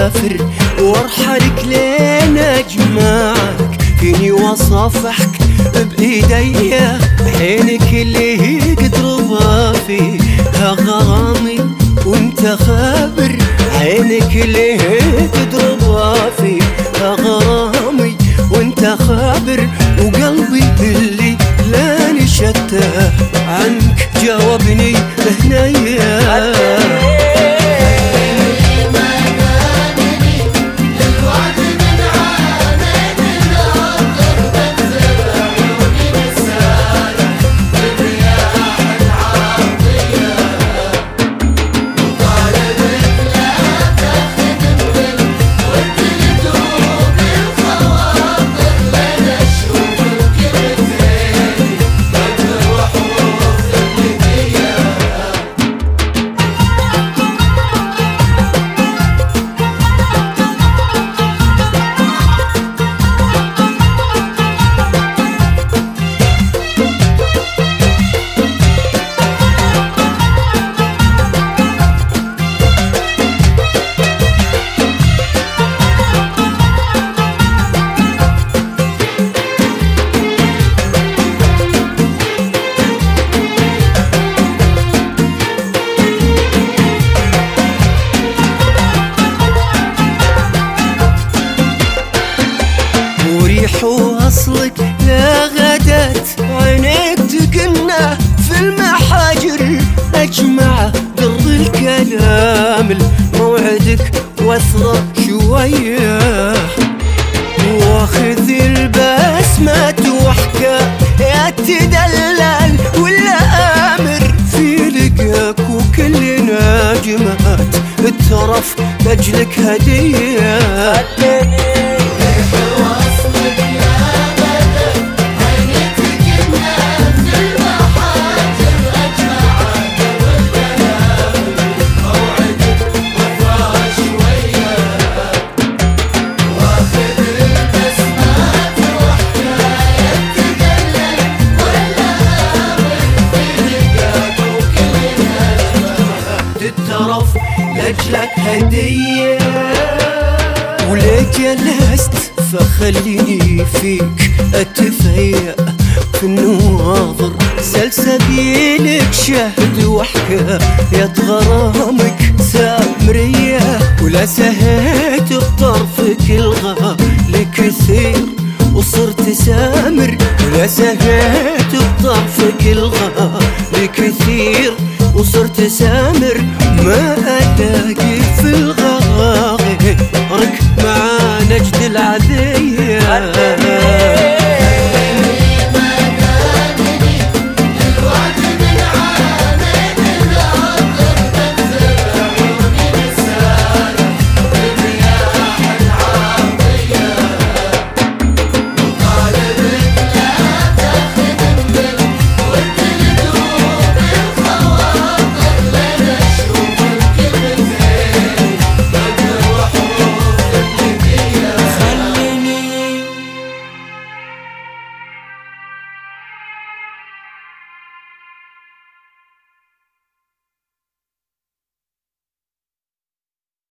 اسافر وارحلك لين اجمعك، فيني واصافحك بايدي، عينك اللي قدر فيها غرامي وانت خابر، عينك اللي قدر فيها غرامي وانت خابر، وقلبي اللي لا نشتى عنك جاوبني بهنية. وصلك لا غدت عينيك تكنه في المحاجر، أجمع در الكلام موعدك واثرى شوية، واخذ البسمة وحكاية تدلل ولا آمر، في لقاك وكل ناجمات الترف بجلك هدية. لأجلك هدية ولا جلست فخليني فيك أتفيأ في النواظر، سلسبيلك شهد وحكاية غرامك سامرية، ولا سهيت بطرفك الغالي كثير وصرت سامر، ولا سهيت بطرفك الغالي كثير وصرت سامر، ما